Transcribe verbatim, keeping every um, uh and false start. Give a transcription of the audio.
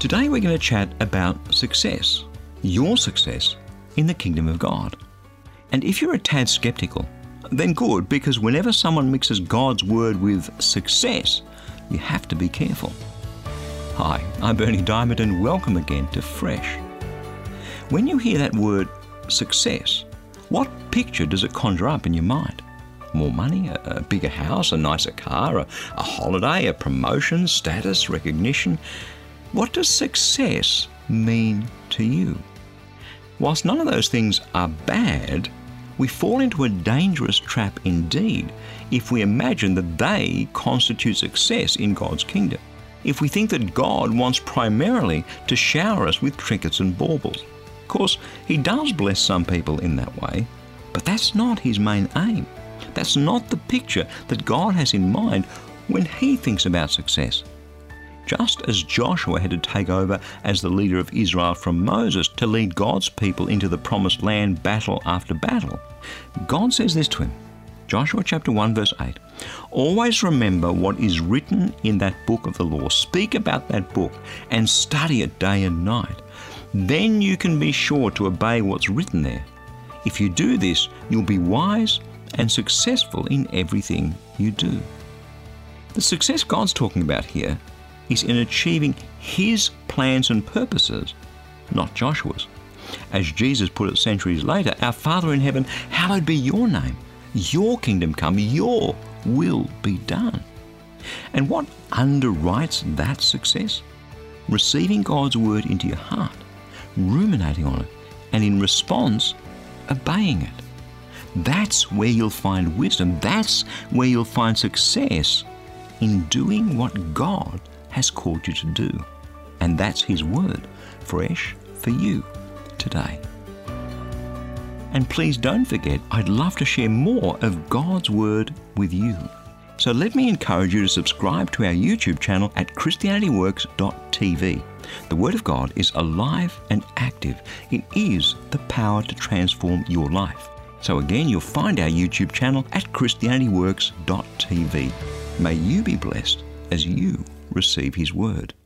Today we're going to chat about success, your success in the kingdom of God. And if you're a tad skeptical, then good, because whenever someone mixes God's word with success, you have to be careful. Hi, I'm Berni Dymet and welcome again to Fresh. When you hear that word success, what picture does it conjure up in your mind? More money, a, a bigger house, a nicer car, a, a holiday, a promotion, status, recognition? What does success mean to you? Whilst none of those things are bad, we fall into a dangerous trap indeed if we imagine that they constitute success in God's kingdom. If we think that God wants primarily to shower us with trinkets and baubles. Of course, He does bless some people in that way, but that's not His main aim. That's not the picture that God has in mind when He thinks about success. Just as Joshua had to take over as the leader of Israel from Moses to lead God's people into the promised land battle after battle, God says this to him. Joshua chapter one verse eight, "Always remember what is written in that book of the law. Speak about that book and study it day and night. Then you can be sure to obey what's written there. If you do this, you'll be wise and successful in everything you do." The success God's talking about here is in achieving His plans and purposes, not Joshua's. As Jesus put it centuries later, "Our Father in heaven, hallowed be your name. Your kingdom come, your will be done." And what underwrites that success? Receiving God's word into your heart, ruminating on it, and in response, obeying it. That's where you'll find wisdom. That's where you'll find success in doing what God has called you to do. And that's His word, fresh for you today. And please don't forget, I'd love to share more of God's word with you. So let me encourage you to subscribe to our YouTube channel at Christianity Works dot T V. The Word of God is alive and active. It is the power to transform your life. So again, you'll find our YouTube channel at Christianity Works dot T V. May you be blessed as you receive His word.